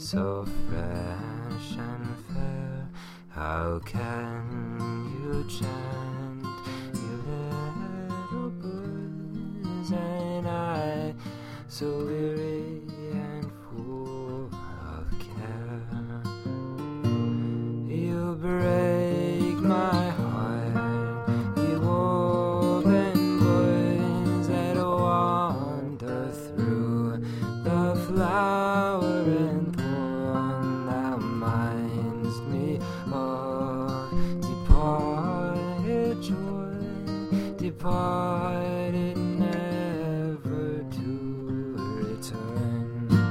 so fresh and fair. How can you chant, you little birds, and I, so weary and full of care? You break my heart, you open words that wander through the flower and thorn that minds me of departed joy, departed never to return.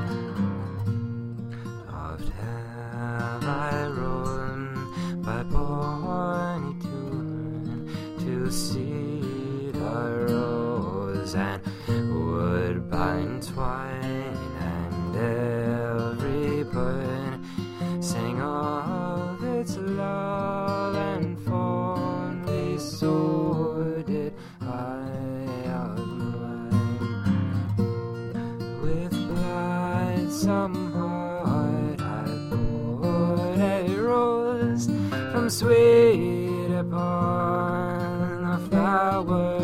Oft have I roamed by Borney to see the rose and woodbine twine, and every bird sang of its love, and fondly so did I of mine. With blithesome heart I poured a rose from sweet upon the flower